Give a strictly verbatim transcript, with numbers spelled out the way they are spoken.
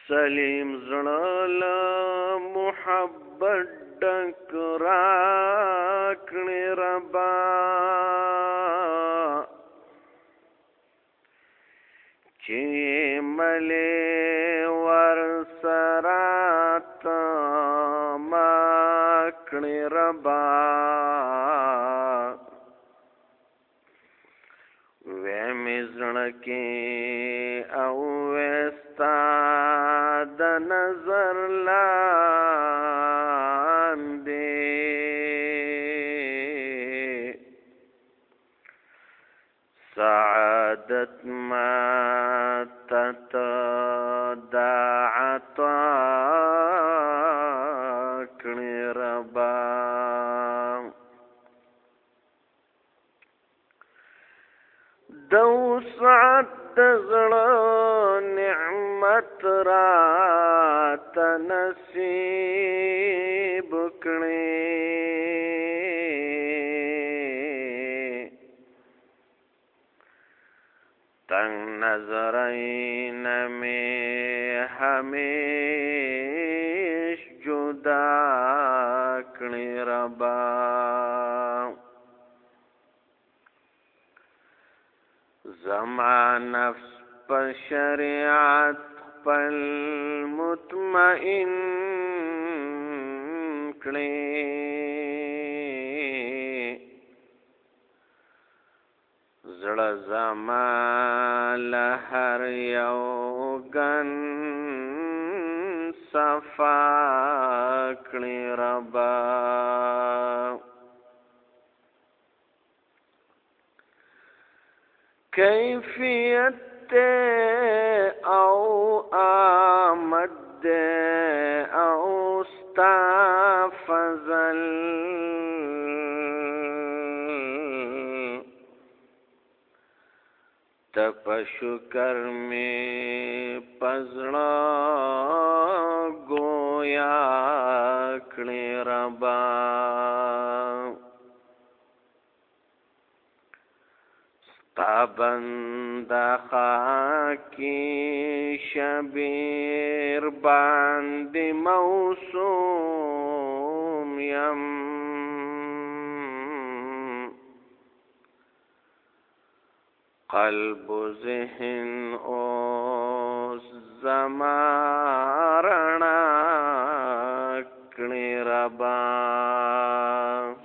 سلیم زړه له محبت ډک راکړې ربا چې ملې ورسره تما کړې ربا وې مې زړه کې او وستا د نظر لاندې سعادت ما تت دا عطا کړې ربا د وسعت د زړه نعمت راته نصیب کړې تنگ نظرین مې همیش جدا کړې ربا زما نفس په شریعت خپل مطمئن کړې زړه زما له هر یو ګن صفا کړې ربا کیفیت او آمد او ستا فضل تپ شکر میں پزړه گویا کړې ربا تا بنده خاکی شبیر باندې موسوم یم قلب و ذهن اوس زما رڼا کړې ربا